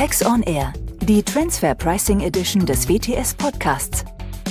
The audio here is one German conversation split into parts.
Tax on Air, die Transfer Pricing Edition des WTS Podcasts.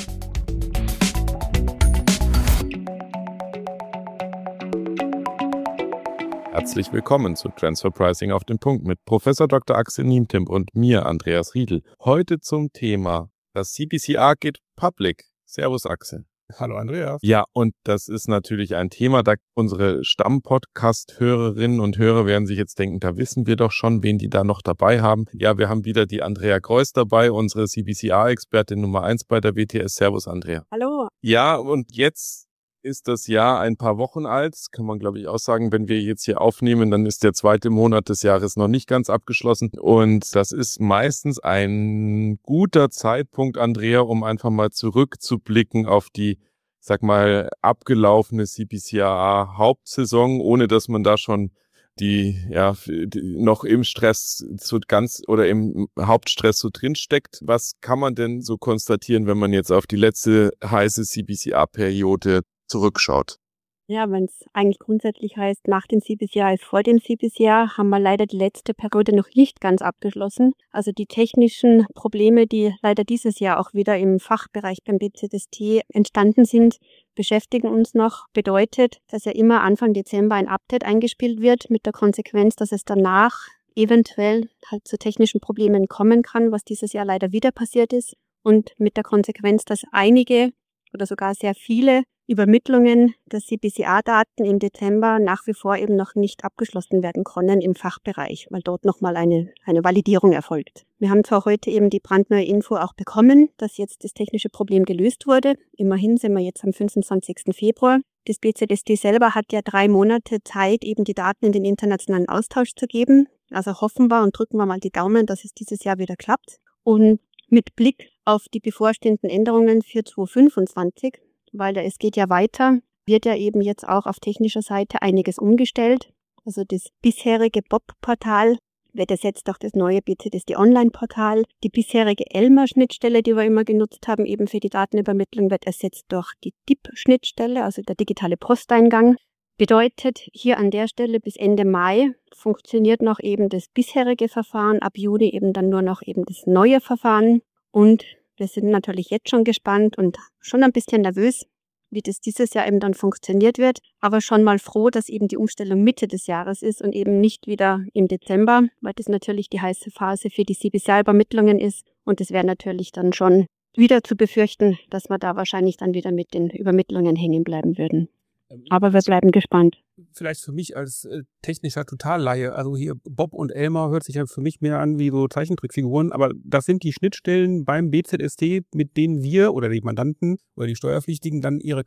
Herzlich willkommen zu Transfer Pricing auf den Punkt mit Professor Dr. Axel Niemtemp und mir, Andreas Riedl. Heute zum Thema: Das CBCR geht public. Servus Axel. Hallo Andreas. Ja, und das ist natürlich ein Thema, da unsere Stammpodcast-Hörerinnen und Hörer werden sich jetzt denken, da wissen wir doch schon, wen die da noch dabei haben. Ja, wir haben wieder die Andrea Greuß dabei, unsere CBCR-Expertin Nummer 1 bei der WTS. Servus Andrea. Hallo. Ja, und jetzt ist das Jahr ein paar Wochen alt. Das kann man, glaube ich, auch sagen. Wenn wir jetzt hier aufnehmen, dann ist der zweite Monat des Jahres noch nicht ganz abgeschlossen. Und das ist meistens ein guter Zeitpunkt, Andrea, um einfach mal zurückzublicken auf die, sag mal, abgelaufene CBCR-Hauptsaison, ohne dass man da schon die noch im Stress im Hauptstress so drin steckt. Was kann man denn so konstatieren, wenn man jetzt auf die letzte heiße CBCR-Periode zurückschaut? Ja, wenn es eigentlich grundsätzlich heißt, nach dem CBCR ist vor dem CBCR, haben wir leider die letzte Periode noch nicht ganz abgeschlossen. Also die technischen Probleme, die leider dieses Jahr auch wieder im Fachbereich beim BZST entstanden sind, beschäftigen uns noch. Bedeutet, dass ja immer Anfang Dezember ein Update eingespielt wird, mit der Konsequenz, dass es danach eventuell halt zu technischen Problemen kommen kann, was dieses Jahr leider wieder passiert ist. Und mit der Konsequenz, dass einige oder sogar sehr viele Übermittlungen der CBCR-Daten im Dezember nach wie vor eben noch nicht abgeschlossen werden können im Fachbereich, weil dort nochmal eine Validierung erfolgt. Wir haben zwar heute eben die brandneue Info auch bekommen, dass jetzt das technische Problem gelöst wurde. Immerhin sind wir jetzt am 25. Februar. Das BZST selber hat ja 3 Monate Zeit, eben die Daten in den internationalen Austausch zu geben. Also hoffen wir und drücken wir mal die Daumen, dass es dieses Jahr wieder klappt. Und mit Blick auf die bevorstehenden Änderungen für 2025, weil es geht ja weiter, wird ja eben jetzt auch auf technischer Seite einiges umgestellt. Also das bisherige BOP-Portal wird ersetzt durch das neue BZST-Online-Portal. Die bisherige ELMA-Schnittstelle, die wir immer genutzt haben, eben für die Datenübermittlung, wird ersetzt durch die DIP-Schnittstelle, also der digitale Posteingang. Bedeutet, hier an der Stelle bis Ende Mai funktioniert noch eben das bisherige Verfahren, ab Juni eben dann nur noch eben das neue Verfahren. Und wir sind natürlich jetzt schon gespannt und schon ein bisschen nervös, wie das dieses Jahr eben dann funktioniert wird, aber schon mal froh, dass eben die Umstellung Mitte des Jahres ist und eben nicht wieder im Dezember, weil das natürlich die heiße Phase für die CBCR-Übermittlungen ist. Und es wäre natürlich dann schon wieder zu befürchten, dass wir da wahrscheinlich dann wieder mit den Übermittlungen hängen bleiben würden. Aber wir bleiben gespannt. Vielleicht für mich als technischer Totalleihe, also hier Bob und Elmar hört sich ja für mich mehr an wie so Zeichentrickfiguren, aber das sind die Schnittstellen beim BZST, mit denen wir oder die Mandanten oder die Steuerpflichtigen dann ihre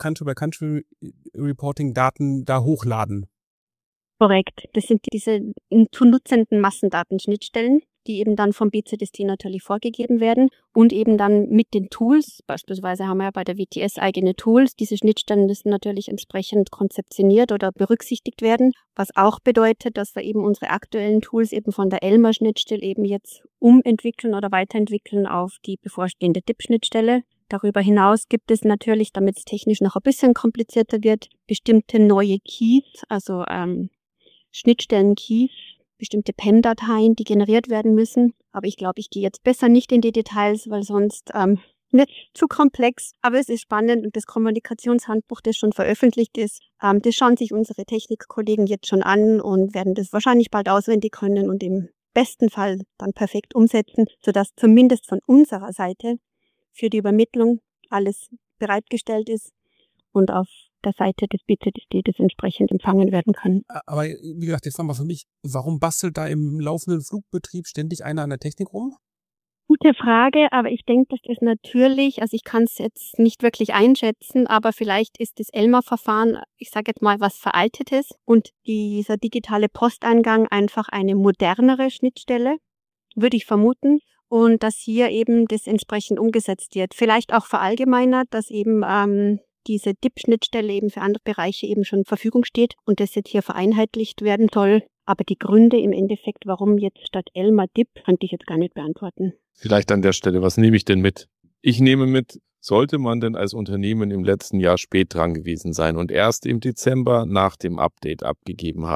Country-by-Country-Reporting-Daten da hochladen. Korrekt. Das sind diese zu nutzenden Massendatenschnittstellen, die eben dann vom BZST natürlich vorgegeben werden und eben dann mit den Tools, beispielsweise haben wir ja bei der WTS eigene Tools, diese Schnittstellen müssen natürlich entsprechend konzeptioniert oder berücksichtigt werden, was auch bedeutet, dass wir eben unsere aktuellen Tools eben von der ELMA-Schnittstelle eben jetzt umentwickeln oder weiterentwickeln auf die bevorstehende DIP-Schnittstelle. Darüber hinaus gibt es natürlich, damit es technisch noch ein bisschen komplizierter wird, bestimmte neue Keys, also Schnittstellen-Keys, bestimmte PEM-Dateien, die generiert werden müssen. Aber ich glaube, ich gehe jetzt besser nicht in die Details, weil sonst wird zu komplex. Aber es ist spannend und das Kommunikationshandbuch, das schon veröffentlicht ist, das schauen sich unsere Technikkollegen jetzt schon an und werden das wahrscheinlich bald auswendig können und im besten Fall dann perfekt umsetzen, sodass zumindest von unserer Seite für die Übermittlung alles bereitgestellt ist und auf der Seite des BZST das entsprechend empfangen werden kann. Aber wie gesagt, jetzt nochmal für mich, warum bastelt da im laufenden Flugbetrieb ständig einer an der Technik rum? Gute Frage, aber ich denke, das ist natürlich, also ich kann es jetzt nicht wirklich einschätzen, aber vielleicht ist das ELMA-Verfahren, ich sage jetzt mal, was Veraltetes und dieser digitale Posteingang einfach eine modernere Schnittstelle, würde ich vermuten. Und dass hier eben das entsprechend umgesetzt wird. Vielleicht auch verallgemeinert, dass eben diese DIP-Schnittstelle eben für andere Bereiche eben schon zur Verfügung steht und das jetzt hier vereinheitlicht werden soll. Aber die Gründe im Endeffekt, warum jetzt statt ELMA DIP, könnte ich jetzt gar nicht beantworten. Vielleicht an der Stelle, was nehme ich denn mit? Ich nehme mit, sollte man denn als Unternehmen im letzten Jahr spät dran gewesen sein und erst im Dezember nach dem Update abgegeben haben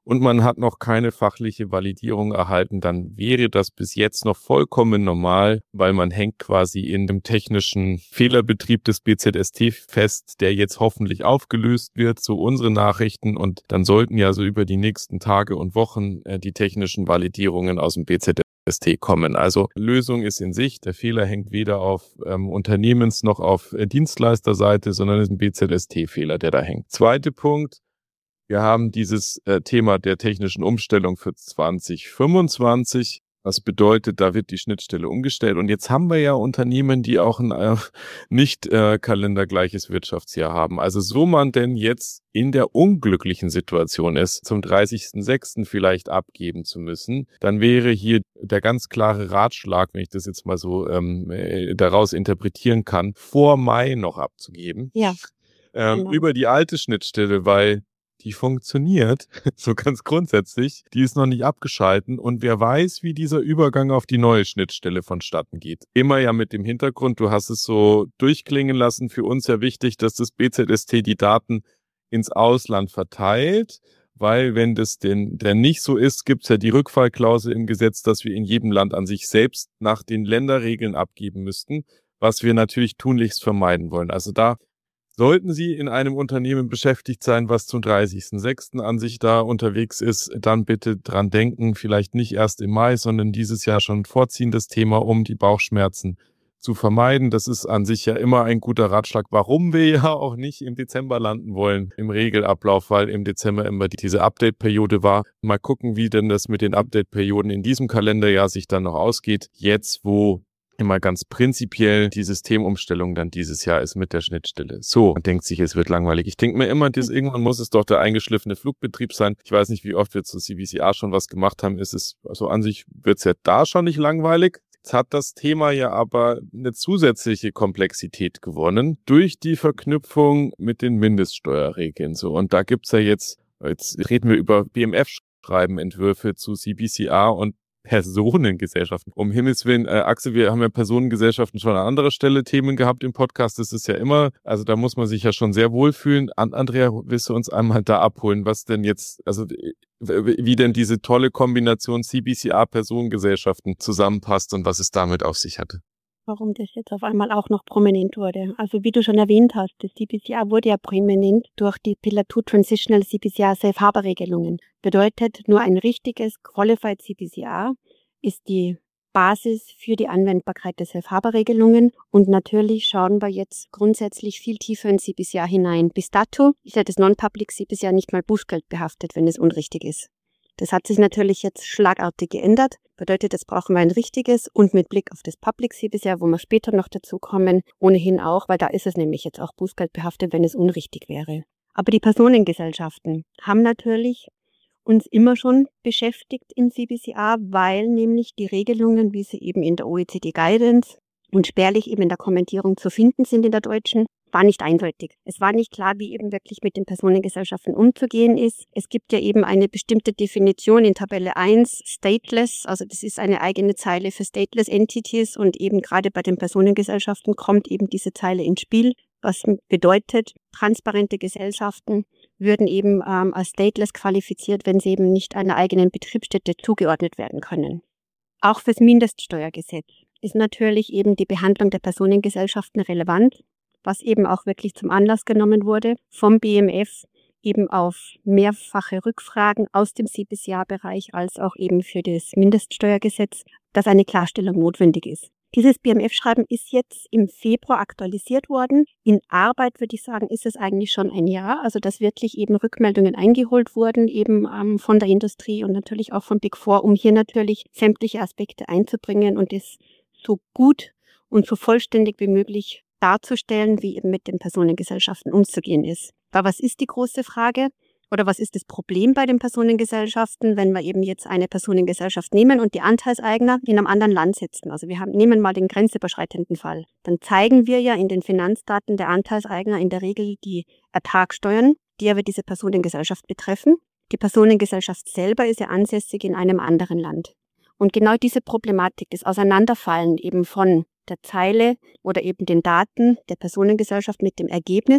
und man hat noch keine fachliche Validierung erhalten, dann wäre das bis jetzt noch vollkommen normal, weil man hängt quasi in dem technischen Fehlerbetrieb des BZST fest, der jetzt hoffentlich aufgelöst wird, so unsere Nachrichten, und dann sollten ja so über die nächsten Tage und Wochen die technischen Validierungen aus dem BZST kommen. Also Lösung ist in Sicht. Der Fehler hängt weder auf Unternehmens- noch auf Dienstleisterseite, sondern ist ein BZST-Fehler, der da hängt. Zweiter Punkt. Wir haben dieses Thema der technischen Umstellung für 2025. Das bedeutet, da wird die Schnittstelle umgestellt. Und jetzt haben wir ja Unternehmen, die auch ein nicht kalendergleiches Wirtschaftsjahr haben. Also so man denn jetzt in der unglücklichen Situation ist, zum 30.06. vielleicht abgeben zu müssen, dann wäre hier der ganz klare Ratschlag, wenn ich das jetzt mal so daraus interpretieren kann, vor Mai noch abzugeben. Ja. Genau. Über die alte Schnittstelle, weil die funktioniert, so ganz grundsätzlich. Die ist noch nicht abgeschalten und wer weiß, wie dieser Übergang auf die neue Schnittstelle vonstatten geht. Immer ja mit dem Hintergrund, du hast es so durchklingen lassen, für uns ja wichtig, dass das BZST die Daten ins Ausland verteilt, weil wenn das denn nicht so ist, gibt's ja die Rückfallklausel im Gesetz, dass wir in jedem Land an sich selbst nach den Länderregeln abgeben müssten, was wir natürlich tunlichst vermeiden wollen. Also da sollten Sie in einem Unternehmen beschäftigt sein, was zum 30.06. an sich da unterwegs ist, dann bitte dran denken, vielleicht nicht erst im Mai, sondern dieses Jahr schon vorziehen, das Thema, um die Bauchschmerzen zu vermeiden. Das ist an sich ja immer ein guter Ratschlag, warum wir ja auch nicht im Dezember landen wollen im Regelablauf, weil im Dezember immer diese Update-Periode war. Mal gucken, wie denn das mit den Update-Perioden in diesem Kalenderjahr sich dann noch ausgeht. Jetzt, wo immer ganz prinzipiell die Systemumstellung dann dieses Jahr ist mit der Schnittstelle. So, man denkt sich, es wird langweilig. Ich denke mir immer, irgendwann muss es doch der eingeschliffene Flugbetrieb sein. Ich weiß nicht, wie oft wir zu CBCA schon was gemacht haben. Also an sich wird es ja da schon nicht langweilig. Jetzt hat das Thema ja aber eine zusätzliche Komplexität gewonnen durch die Verknüpfung mit den Mindeststeuerregeln. So, und da gibt's ja jetzt reden wir über BMF-Schreibenentwürfe zu CBCA und Personengesellschaften. Um Himmels Willen, Axel, wir haben ja Personengesellschaften schon an anderer Stelle Themen gehabt im Podcast. Das ist ja immer, also da muss man sich ja schon sehr wohlfühlen. Andrea, willst du uns einmal da abholen, was denn jetzt, also wie denn diese tolle Kombination CBCA-Personengesellschaften zusammenpasst und was es damit auf sich hatte? Warum das jetzt auf einmal auch noch prominent wurde. Also wie du schon erwähnt hast, das CBCA wurde ja prominent durch die Pillar 2 Transitional CBCA Safe Harbor Regelungen. Bedeutet, nur ein richtiges Qualified CBCA ist die Basis für die Anwendbarkeit der Safe Harbor Regelungen. Und natürlich schauen wir jetzt grundsätzlich viel tiefer in CBCA hinein. Bis dato ist ja das Non-Public CBCA nicht mal Bußgeld behaftet, wenn es unrichtig ist. Das hat sich natürlich jetzt schlagartig geändert. Bedeutet, jetzt brauchen wir ein richtiges und mit Blick auf das Public CBCA, wo wir später noch dazu kommen, ohnehin auch, weil da ist es nämlich jetzt auch bußgeldbehaftet, wenn es unrichtig wäre. Aber die Personengesellschaften haben natürlich uns immer schon beschäftigt in CBCA, weil nämlich die Regelungen, wie sie eben in der OECD Guidance und spärlich eben in der Kommentierung zu finden sind in der deutschen, war nicht eindeutig. Es war nicht klar, wie eben wirklich mit den Personengesellschaften umzugehen ist. Es gibt ja eben eine bestimmte Definition in Tabelle 1, stateless, also das ist eine eigene Zeile für stateless entities und eben gerade bei den Personengesellschaften kommt eben diese Zeile ins Spiel, was bedeutet, transparente Gesellschaften würden eben als stateless qualifiziert, wenn sie eben nicht einer eigenen Betriebsstätte zugeordnet werden können. Auch fürs Mindeststeuergesetz ist natürlich eben die Behandlung der Personengesellschaften relevant, was eben auch wirklich zum Anlass genommen wurde vom BMF, eben auf mehrfache Rückfragen aus dem CBCA-Bereich als auch eben für das Mindeststeuergesetz, dass eine Klarstellung notwendig ist. Dieses BMF-Schreiben ist jetzt im Februar aktualisiert worden. In Arbeit, würde ich sagen, ist es eigentlich schon ein Jahr, also dass wirklich eben Rückmeldungen eingeholt wurden, eben von der Industrie und natürlich auch von Big Four, um hier natürlich sämtliche Aspekte einzubringen und es so gut und so vollständig wie möglich darzustellen, wie eben mit den Personengesellschaften umzugehen ist. Aber was ist die große Frage oder was ist das Problem bei den Personengesellschaften, wenn wir eben jetzt eine Personengesellschaft nehmen und die Anteilseigner in einem anderen Land setzen? Also nehmen mal den grenzüberschreitenden Fall. Dann zeigen wir ja in den Finanzdaten der Anteilseigner in der Regel die Ertragssteuern, die aber diese Personengesellschaft betreffen. Die Personengesellschaft selber ist ja ansässig in einem anderen Land. Und genau diese Problematik, das Auseinanderfallen eben von der Zeile oder eben den Daten der Personengesellschaft mit dem Ergebnis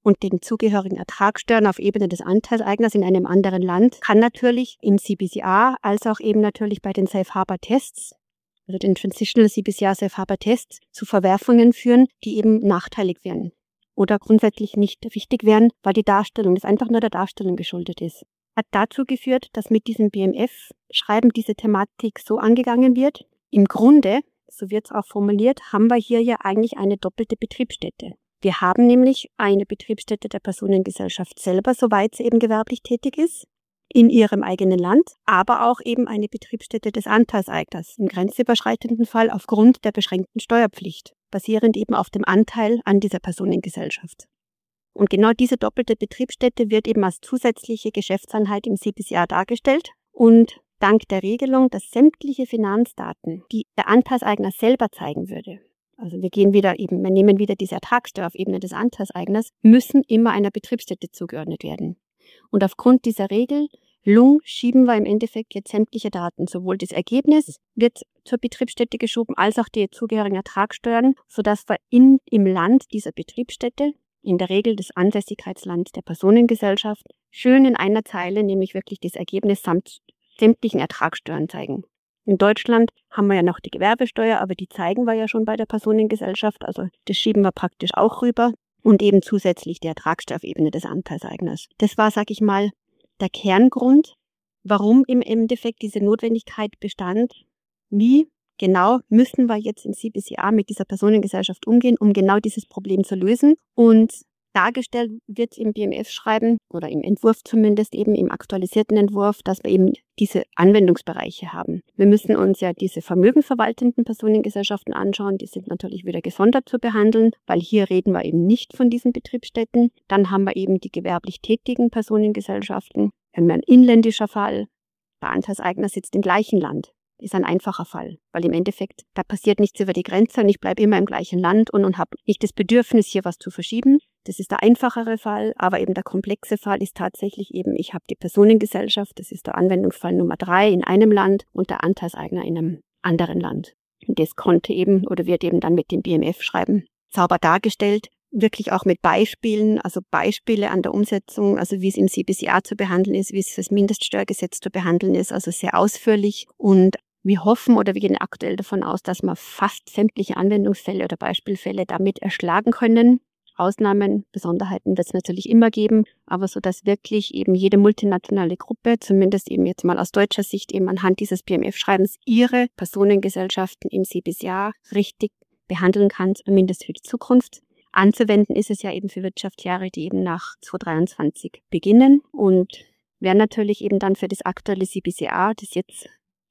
und den zugehörigen Ertragssteuern auf Ebene des Anteilseigners in einem anderen Land kann natürlich im CBCR als auch eben natürlich bei den Safe Harbor Tests, also den Transitional CBCR Safe Harbor Tests, zu Verwerfungen führen, die eben nachteilig wären oder grundsätzlich nicht wichtig wären, weil die Darstellung, das einfach nur der Darstellung geschuldet ist. Hat dazu geführt, dass mit diesem BMF-Schreiben diese Thematik so angegangen wird. Im Grunde, so wird es auch formuliert, haben wir hier ja eigentlich eine doppelte Betriebsstätte. Wir haben nämlich eine Betriebsstätte der Personengesellschaft selber, soweit sie eben gewerblich tätig ist, in ihrem eigenen Land, aber auch eben eine Betriebsstätte des Anteilseigners, im grenzüberschreitenden Fall aufgrund der beschränkten Steuerpflicht, basierend eben auf dem Anteil an dieser Personengesellschaft. Und genau diese doppelte Betriebsstätte wird eben als zusätzliche Geschäftseinheit im CBCR dargestellt und dank der Regelung, dass sämtliche Finanzdaten, die der Anteilseigner selber zeigen würde, also wir nehmen wieder diese Ertragssteuer auf Ebene des Anteilseigners, müssen immer einer Betriebsstätte zugeordnet werden. Und aufgrund dieser Regelung schieben wir im Endeffekt jetzt sämtliche Daten, sowohl das Ergebnis wird zur Betriebsstätte geschoben, als auch die zugehörigen Ertragssteuern, sodass wir im Land dieser Betriebsstätte, in der Regel das Ansässigkeitsland der Personengesellschaft, schön in einer Zeile, nämlich wirklich das Ergebnis samt sämtlichen Ertragssteuern zeigen. In Deutschland haben wir ja noch die Gewerbesteuer, aber die zeigen wir ja schon bei der Personengesellschaft, also das schieben wir praktisch auch rüber und eben zusätzlich die Ertragssteuer auf Ebene des Anteilseigners. Das war, sag ich mal, der Kerngrund, warum im Endeffekt diese Notwendigkeit bestand, wie genau müssen wir jetzt im CBCR mit dieser Personengesellschaft umgehen, um genau dieses Problem zu lösen. Und dargestellt wird im BMF-Schreiben oder im Entwurf zumindest eben im aktualisierten Entwurf, dass wir eben diese Anwendungsbereiche haben. Wir müssen uns ja diese vermögenverwaltenden Personengesellschaften anschauen. Die sind natürlich wieder gesondert zu behandeln, weil hier reden wir eben nicht von diesen Betriebsstätten. Dann haben wir eben die gewerblich tätigen Personengesellschaften. Ein inländischer Fall. Der Anteilseigner sitzt im gleichen Land. Ist ein einfacher Fall, weil im Endeffekt, da passiert nichts über die Grenze und ich bleibe immer im gleichen Land und habe nicht das Bedürfnis, hier was zu verschieben. Das ist der einfachere Fall, aber eben der komplexe Fall ist tatsächlich eben, ich habe die Personengesellschaft, das ist der Anwendungsfall Nummer 3 in einem Land und der Anteilseigner in einem anderen Land. Und das konnte eben oder wird eben dann mit dem BMF-Schreiben sauber dargestellt, wirklich auch mit Beispielen, also Beispiele an der Umsetzung, also wie es im CBCR zu behandeln ist, wie es das Mindeststeuergesetz zu behandeln ist, also sehr ausführlich. Und wir hoffen oder wir gehen aktuell davon aus, dass wir fast sämtliche Anwendungsfälle oder Beispielfälle damit erschlagen können. Ausnahmen, Besonderheiten wird es natürlich immer geben, aber so, dass wirklich eben jede multinationale Gruppe, zumindest eben jetzt mal aus deutscher Sicht eben anhand dieses BMF-Schreibens, ihre Personengesellschaften im CBCR richtig behandeln kann, zumindest für die Zukunft. Anzuwenden ist es ja eben für Wirtschaftsjahre, die eben nach 2023 beginnen und wäre natürlich eben dann für das aktuelle CBCR, das jetzt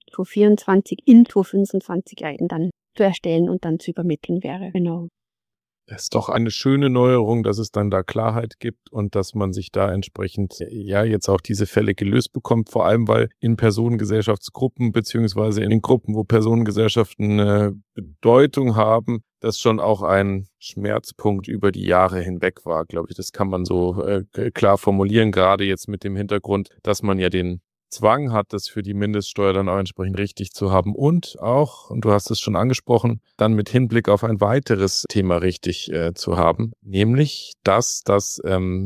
2024 in 2025 ja eben dann zu erstellen und dann zu übermitteln wäre. Genau. Das ist doch eine schöne Neuerung, dass es dann da Klarheit gibt und dass man sich da entsprechend ja jetzt auch diese Fälle gelöst bekommt, vor allem weil in Personengesellschaftsgruppen beziehungsweise in den Gruppen, wo Personengesellschaften Bedeutung haben, das schon auch ein Schmerzpunkt über die Jahre hinweg war, glaube ich. Das kann man so klar formulieren, gerade jetzt mit dem Hintergrund, dass man ja den Zwang hat, das für die Mindeststeuer dann auch entsprechend richtig zu haben und auch, und du hast es schon angesprochen, dann mit Hinblick auf ein weiteres Thema richtig zu haben, nämlich dass das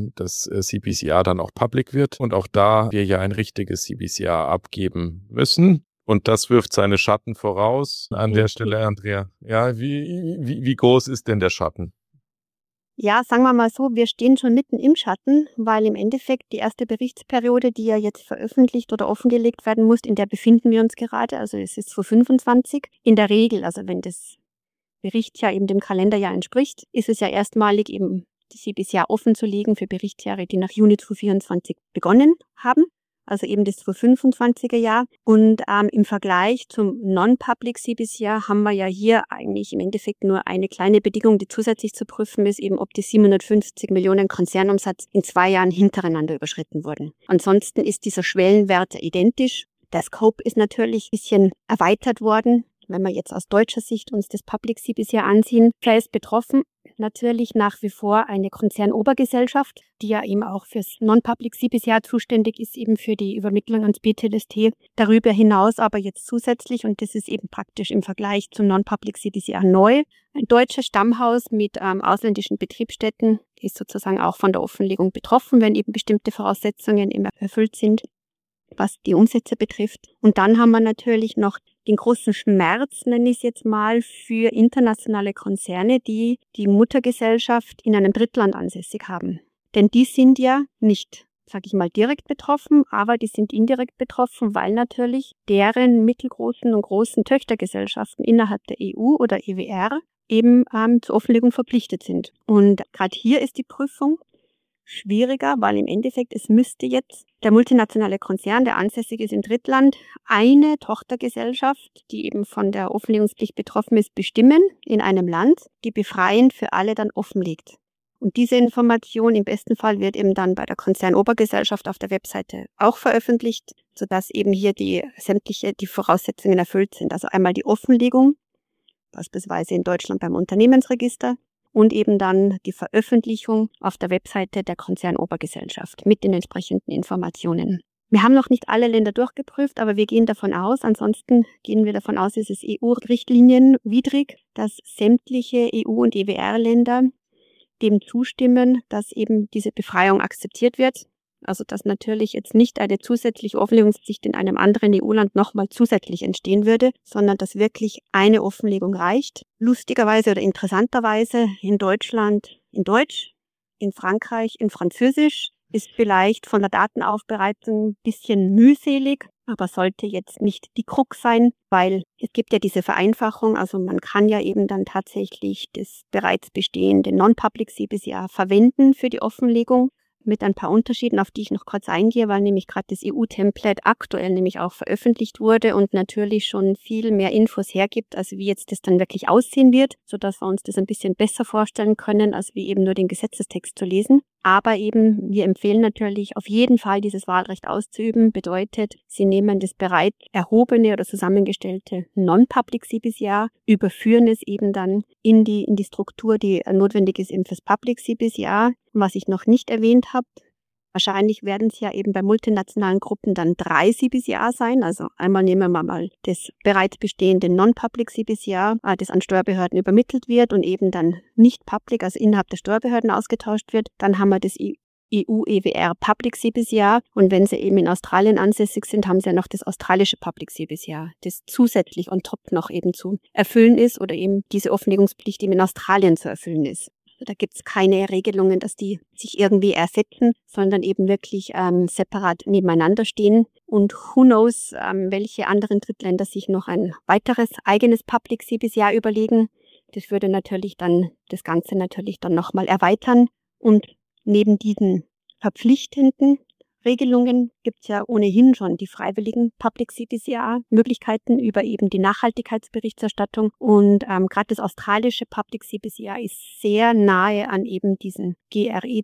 CBCR dann auch public wird und auch da wir ja ein richtiges CBCR abgeben müssen. Und das wirft seine Schatten voraus. An der Stelle, Andrea, ja, wie groß ist denn der Schatten? Ja, sagen wir mal so, wir stehen schon mitten im Schatten, weil im Endeffekt die erste Berichtsperiode, die ja jetzt veröffentlicht oder offengelegt werden muss, in der befinden wir uns gerade, also es ist 2025. In der Regel, also wenn das Berichtsjahr eben dem Kalenderjahr entspricht, ist es ja erstmalig eben die CBCR offen zu legen für Berichtsjahre, die nach Juni 2024 begonnen haben. Also eben das 2025er Jahr. Und im Vergleich zum Non-Public CBCR haben wir ja hier eigentlich im Endeffekt nur eine kleine Bedingung, die zusätzlich zu prüfen ist, eben ob die 750 Millionen Konzernumsatz in 2 Jahren hintereinander überschritten wurden. Ansonsten ist dieser Schwellenwert identisch. Der Scope ist natürlich ein bisschen erweitert worden. Wenn wir jetzt aus deutscher Sicht uns das Public CBCR ansehen, wer ist betroffen? natürlich nach wie vor eine Konzernobergesellschaft, die ja eben auch fürs Non-Public CBCR zuständig ist, eben für die Übermittlung ans BTLST. Darüber hinaus aber jetzt zusätzlich, und das ist eben praktisch im Vergleich zum Non-Public CBCR neu, ein deutsches Stammhaus mit ausländischen Betriebsstätten ist sozusagen auch von der Offenlegung betroffen, wenn eben bestimmte Voraussetzungen immer erfüllt sind, was die Umsätze betrifft. Und dann haben wir natürlich noch den großen Schmerz, nenne ich es jetzt mal, für internationale Konzerne, die die Muttergesellschaft in einem Drittland ansässig haben. Denn die sind ja nicht, sage ich mal, direkt betroffen, aber die sind indirekt betroffen, weil natürlich deren mittelgroßen und großen Töchtergesellschaften innerhalb der EU oder EWR eben zur Offenlegung verpflichtet sind. Und gerade hier ist die Prüfung schwieriger, weil im Endeffekt es müsste jetzt der multinationale Konzern, der ansässig ist im Drittland, eine Tochtergesellschaft, die eben von der Offenlegungspflicht betroffen ist, bestimmen in einem Land, die befreiend für alle dann offenlegt. Und diese Information im besten Fall wird eben dann bei der Konzernobergesellschaft auf der Webseite auch veröffentlicht, sodass eben hier die Voraussetzungen erfüllt sind. Also einmal die Offenlegung, beispielsweise in Deutschland beim Unternehmensregister, und eben dann die Veröffentlichung auf der Webseite der Konzernobergesellschaft mit den entsprechenden Informationen. Wir haben noch nicht alle Länder durchgeprüft, aber wir gehen davon aus, ansonsten gehen wir davon aus, es ist EU-Richtlinienwidrig, dass sämtliche EU- und EWR-Länder dem zustimmen, dass eben diese Befreiung akzeptiert wird. Also dass natürlich jetzt nicht eine zusätzliche Offenlegungspflicht in einem anderen EU-Land nochmal zusätzlich entstehen würde, sondern dass wirklich eine Offenlegung reicht. Lustigerweise oder interessanterweise in Deutschland in Deutsch, in Frankreich in Französisch, ist vielleicht von der Datenaufbereitung ein bisschen mühselig, aber sollte jetzt nicht die Krux sein, weil es gibt ja diese Vereinfachung, also man kann ja eben dann tatsächlich das bereits bestehende Non-Public CBCR verwenden für die Offenlegung, mit ein paar Unterschieden, auf die ich noch kurz eingehe, weil nämlich gerade das EU-Template aktuell nämlich auch veröffentlicht wurde und natürlich schon viel mehr Infos hergibt, also wie jetzt das dann wirklich aussehen wird, sodass wir uns das ein bisschen besser vorstellen können, als wie eben nur den Gesetzestext zu lesen. Aber eben, wir empfehlen natürlich auf jeden Fall, dieses Wahlrecht auszuüben. Bedeutet, Sie nehmen das bereits erhobene oder zusammengestellte Non-Public CBCR, überführen es eben dann in die Struktur, die notwendig ist eben fürs Public CBCR. Was ich noch nicht erwähnt habe, wahrscheinlich werden es ja eben bei multinationalen Gruppen dann 3 CBCR sein. Also einmal nehmen wir mal das bereits bestehende Non-Public CBCR, das an Steuerbehörden übermittelt wird und eben dann nicht Public, also innerhalb der Steuerbehörden ausgetauscht wird. Dann haben wir das EU-EWR Public CBCR und wenn Sie eben in Australien ansässig sind, haben Sie ja noch das australische Public CBCR, das zusätzlich on top noch eben zu erfüllen ist oder eben diese Offenlegungspflicht eben in Australien zu erfüllen ist. Da gibt es keine Regelungen, dass die sich irgendwie ersetzen, sondern eben wirklich separat nebeneinander stehen. Und who knows, welche anderen Drittländer sich noch ein weiteres eigenes Public CBCR überlegen. Das würde natürlich dann das Ganze natürlich dann nochmal erweitern. Und neben diesen verpflichtenden Regelungen gibt es ja ohnehin schon die freiwilligen Public CBCR-Möglichkeiten über eben die Nachhaltigkeitsberichterstattung. Und gerade das australische Public CBCR ist sehr nahe an eben diesen GRE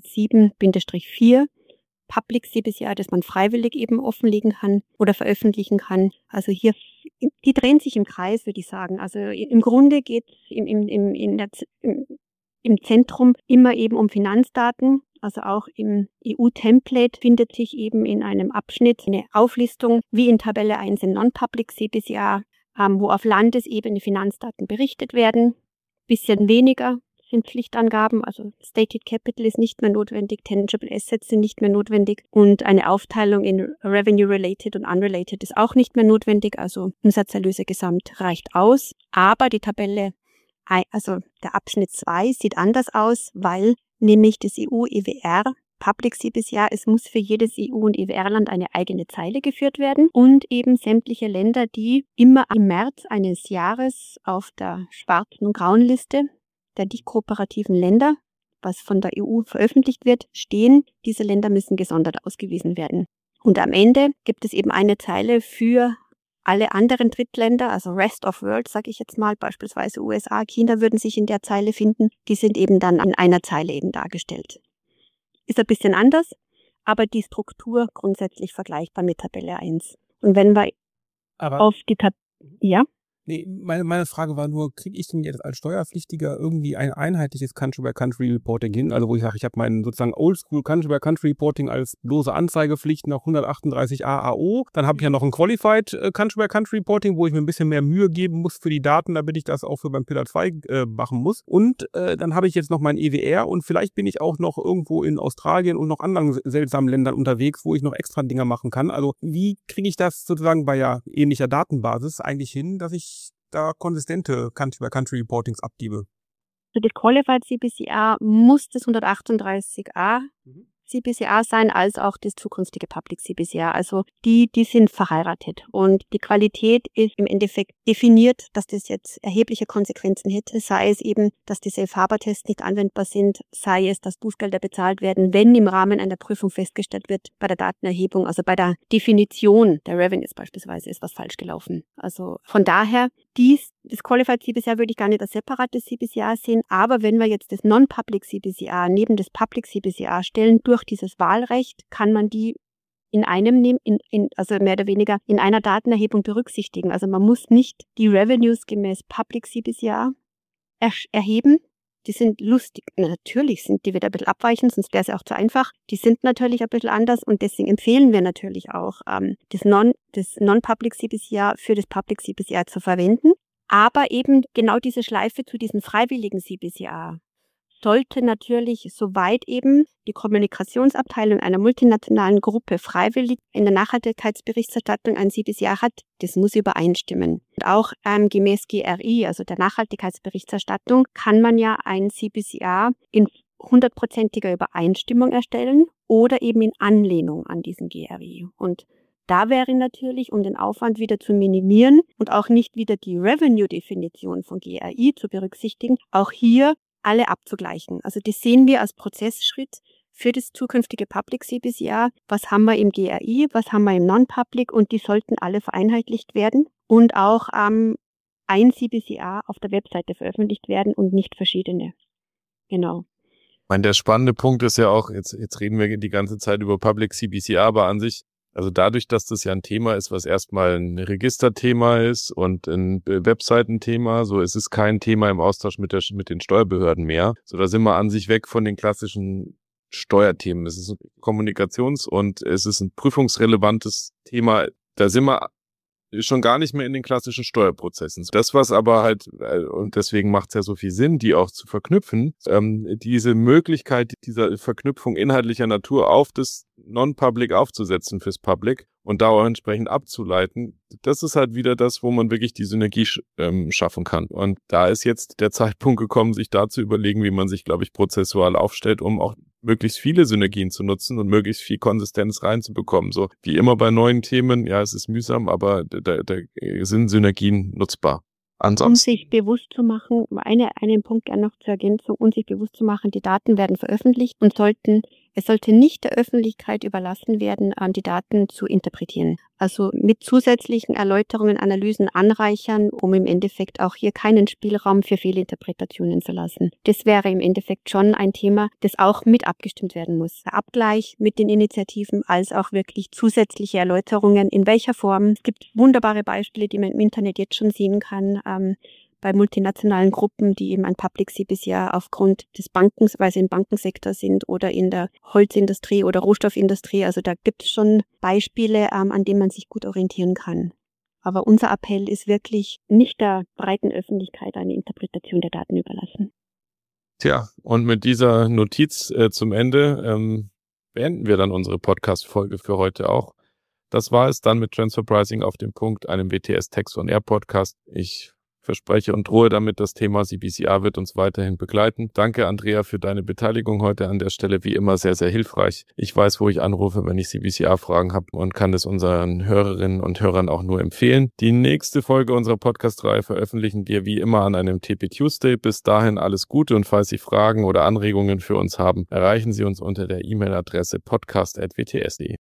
207-4 Public CBCR, das man freiwillig eben offenlegen kann oder veröffentlichen kann. Also hier, die drehen sich im Kreis, würde ich sagen. Also im Grunde geht es im Zentrum immer eben um Finanzdaten. Also auch im EU-Template findet sich eben in einem Abschnitt eine Auflistung, wie in Tabelle 1 in Non-Public CBCR, wo auf Landesebene Finanzdaten berichtet werden. Bisschen weniger sind Pflichtangaben, also Stated Capital ist nicht mehr notwendig, Tangible Assets sind nicht mehr notwendig und eine Aufteilung in Revenue-Related und Unrelated ist auch nicht mehr notwendig, also Umsatzerlöse gesamt reicht aus. Aber die Tabelle, also der Abschnitt 2 sieht anders aus, weil nämlich das EU-EWR Public CBCR, es muss für jedes EU- und EWR-Land eine eigene Zeile geführt werden und eben sämtliche Länder, die immer im März eines Jahres auf der schwarzen und grauen Liste der nicht kooperativen Länder, was von der EU veröffentlicht wird, stehen. Diese Länder müssen gesondert ausgewiesen werden. Und am Ende gibt es eben eine Zeile für alle anderen Drittländer, also Rest of World, sage ich jetzt mal, beispielsweise USA, China würden sich in der Zeile finden. Die sind eben dann an einer Zeile eben dargestellt. Ist ein bisschen anders, aber die Struktur grundsätzlich vergleichbar mit Tabelle 1. Und wenn wir Aber auf die Tabelle, ja? Nee, meine Frage war nur, kriege ich denn jetzt als Steuerpflichtiger irgendwie ein einheitliches Country-by-Country-Reporting hin? Also wo ich sage, ich habe mein sozusagen Oldschool Country-by-Country-Reporting als bloße Anzeigepflicht nach 138a AO. Dann habe ich ja noch ein Qualified Country-by-Country-Reporting, wo ich mir ein bisschen mehr Mühe geben muss für die Daten, damit ich das auch für mein Pillar 2 machen muss. Und dann habe ich jetzt noch mein EWR und vielleicht bin ich auch noch irgendwo in Australien und noch anderen seltsamen Ländern unterwegs, wo ich noch extra Dinger machen kann. Also wie kriege ich das sozusagen bei ja ähnlicher Datenbasis eigentlich hin, dass ich da konsistente Country-by-Country-Reportings abgebe? Für das Qualified CBCR muss das 138a CBCR sein, als auch das zukünftige Public CBCR. Also die sind verheiratet. Und die Qualität ist im Endeffekt definiert, dass das jetzt erhebliche Konsequenzen hätte. Sei es eben, dass die Safe-Harbor-Tests nicht anwendbar sind, sei es, dass Bußgelder bezahlt werden, wenn im Rahmen einer Prüfung festgestellt wird, bei der Datenerhebung, also bei der Definition der Revenues beispielsweise, ist was falsch gelaufen. Also von daher, das Qualified CBCR würde ich gar nicht als separates CBCR sehen, aber wenn wir jetzt das Non-Public CBCR neben das Public CBCR stellen, durch dieses Wahlrecht kann man die in einem nehmen, also mehr oder weniger in einer Datenerhebung berücksichtigen. Also man muss nicht die Revenues gemäß Public CBCR erheben. Die sind lustig. Natürlich sind die wieder ein bisschen abweichend, sonst wäre es ja auch zu einfach. Die sind natürlich ein bisschen anders und deswegen empfehlen wir natürlich auch, das Non-Public CBCR für das Public CBCR zu verwenden. Aber eben genau diese Schleife zu diesen freiwilligen CBCR sollte natürlich, soweit eben die Kommunikationsabteilung einer multinationalen Gruppe freiwillig in der Nachhaltigkeitsberichterstattung ein CBCR hat, das muss übereinstimmen. Und auch gemäß GRI, also der Nachhaltigkeitsberichterstattung, kann man ja ein CBCR in 100%iger Übereinstimmung erstellen oder eben in Anlehnung an diesen GRI. Und da wäre natürlich, um den Aufwand wieder zu minimieren und auch nicht wieder die Revenue-Definition von GRI zu berücksichtigen, auch hier alle abzugleichen. Also das sehen wir als Prozessschritt für das zukünftige Public CBCR. Was haben wir im GRI, was haben wir im Non-Public und die sollten alle vereinheitlicht werden und auch ein CBCR auf der Webseite veröffentlicht werden und nicht verschiedene. Genau. Ich meine, der spannende Punkt ist ja auch, jetzt reden wir die ganze Zeit über Public CBCR, aber an sich, also dadurch, dass das ja ein Thema ist, was erstmal ein Registerthema ist und ein Webseitenthema, so ist es kein Thema im Austausch mit den Steuerbehörden mehr. So, da sind wir an sich weg von den klassischen Steuerthemen. Es ist ein Kommunikations- und es ist ein prüfungsrelevantes Thema. Da sind wir schon gar nicht mehr in den klassischen Steuerprozessen. Das, was aber halt, und deswegen macht es ja so viel Sinn, die auch zu verknüpfen, diese Möglichkeit dieser Verknüpfung inhaltlicher Natur auf das Non-Public aufzusetzen fürs Public und da auch entsprechend abzuleiten, das ist halt wieder das, wo man wirklich die Synergie schaffen kann. Und da ist jetzt der Zeitpunkt gekommen, sich da zu überlegen, wie man sich, glaube ich, prozessual aufstellt, um auch möglichst viele Synergien zu nutzen und möglichst viel Konsistenz reinzubekommen. So wie immer bei neuen Themen, ja, es ist mühsam, aber da sind Synergien nutzbar. Ansonsten, um sich bewusst zu machen, einen Punkt gerne noch zur Ergänzung, um sich bewusst zu machen, die Daten werden veröffentlicht und es sollte nicht der Öffentlichkeit überlassen werden, die Daten zu interpretieren. Also mit zusätzlichen Erläuterungen, Analysen anreichern, um im Endeffekt auch hier keinen Spielraum für Fehlinterpretationen zu lassen. Das wäre im Endeffekt schon ein Thema, das auch mit abgestimmt werden muss. Der Abgleich mit den Initiativen als auch wirklich zusätzliche Erläuterungen, in welcher Form. Es gibt wunderbare Beispiele, die man im Internet jetzt schon sehen kann, bei multinationalen Gruppen, die eben ein Public CBCR aufgrund des Bankens, weil sie im Bankensektor sind oder in der Holzindustrie oder Rohstoffindustrie. Also da gibt es schon Beispiele, an denen man sich gut orientieren kann. Aber unser Appell ist wirklich, nicht der breiten Öffentlichkeit eine Interpretation der Daten überlassen. tja, und mit dieser Notiz zum Ende beenden wir dann unsere Podcast-Folge für heute auch. Das war es dann mit Transfer Pricing auf dem Punkt, einem WTS Tax on Air Podcast. Ich verspreche und drohe damit, das Thema CBCR wird uns weiterhin begleiten. Danke, Andrea, für deine Beteiligung heute an der Stelle. Wie immer sehr, sehr hilfreich. Ich weiß, wo ich anrufe, wenn ich CBCR-Fragen habe und kann es unseren Hörerinnen und Hörern auch nur empfehlen. Die nächste Folge unserer Podcast-Reihe veröffentlichen wir wie immer an einem TP Tuesday. Bis dahin alles Gute und falls Sie Fragen oder Anregungen für uns haben, erreichen Sie uns unter der E-Mail-Adresse podcast@wts.de.